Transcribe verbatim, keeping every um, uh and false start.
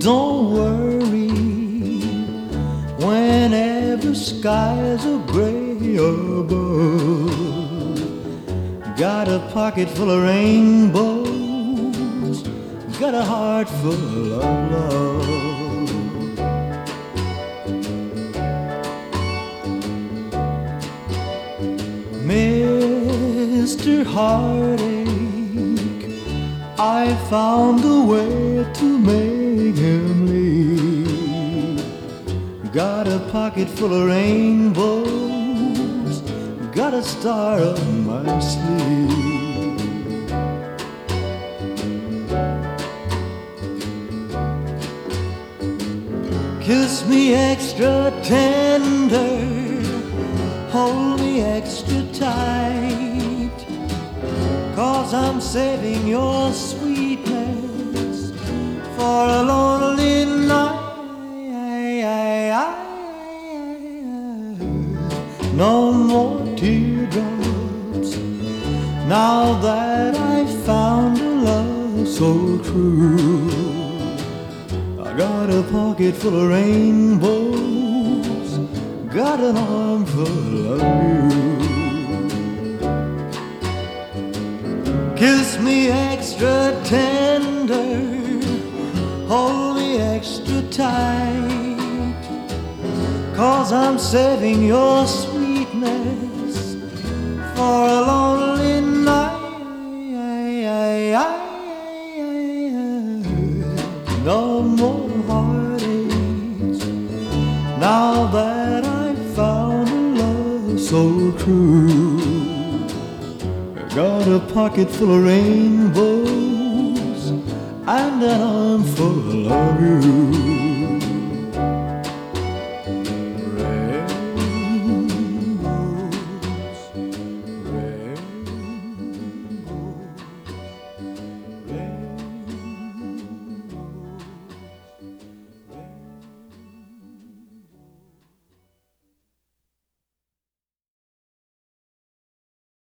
Don't worry whenever skies are gray above. Got a pocket full of rainbows, got a heart full of love. Mister Heartache, I found a way to make him leave. Got a pocket full of rainbows, got a star up my sleeve. Kiss me extra tender, hold me extra tight, 'cause I'm saving your sweetness for a lonely night. No more teardrops, now that I found a love so true. I got a pocket full of rainbows, got an arm full of you. Kiss me extra tender, hold me extra tight, 'cause I'm saving your sweetness for a lonely night. No more heartaches, now that I found a love so true. I got a pocket full of rainbows and an arm full of you.